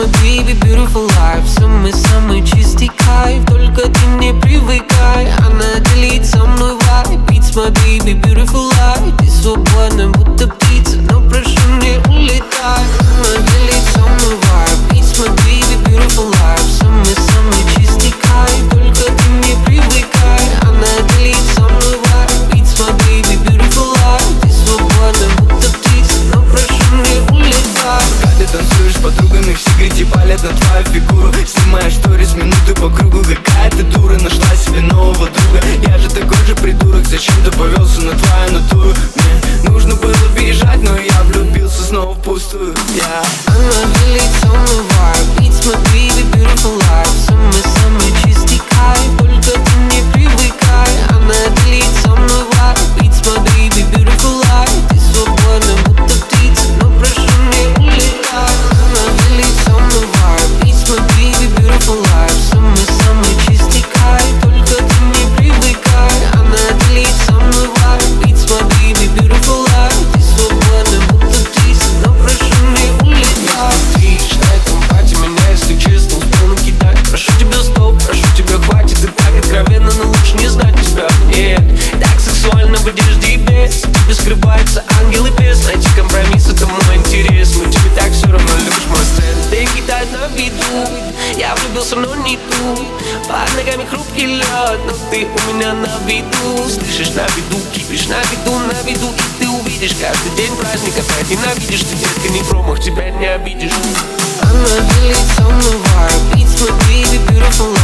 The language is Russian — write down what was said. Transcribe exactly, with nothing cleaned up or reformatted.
my baby, beautiful life. Самый-самый чистый кайф, только ты не привыкай. Она делит со мной vibe. It's my baby, beautiful life. Ты свободна, будто птица, но прошу, не улетай. Она делит со мной vibe. It's my baby, beautiful life. Самый-самый чистый кайф, только ты не привыкай. Она делит со мной vibe. It's my baby, beautiful life. Ты свободна, будто птица, но прошу, не улетай. Ты танцуешь с подругами, в сигарете палят на твою фигуру. Снимаешь сторис минуты по кругу. Какая ты дура, нашла себе нового друга. Я же такой же придурок, зачем ты повелся на твою натуру? Мне нужно было бежать, но я влюбился снова впустую. yeah. Она делит со мной vibe. It's my baby, beautiful life. Самый-самый чистый кайф, только ты не привыкай. Она делит со мной vibe. It's my baby, beautiful life. Ты свободна, будто птица, но прошу, не улетай. Она делит со мной vibe. It's my baby, beautiful life. Самый-самый чистый кайф, только ты не привыкай. Она делит со мной vibe. It's my baby, beautiful life. Ты свободна, будто птица, но прошу, не улетай. Отличная компания, меня, если честно, успел накидать. Прошу тебя, стоп, прошу тебя, хватит. И так откровенно, но лучше не знать тебя. Нет, так сексуально в одежде и без. Тебе скрывается ангел и бес. Найти компромисс, это мой интерес. Но тебе так все равно любишь мой сцен. Ты кидать на виду. Я влюбился, но не тут. Под ногами хрупкий лед, но ты у меня на виду. Слышишь, на виду, кипишь, на виду, на виду. И ты увидишь каждый день праздник. Опять ненавидишь, ты, детка, не промах, тебя не обидишь. Она делит со мной vibe. It's my baby, beautiful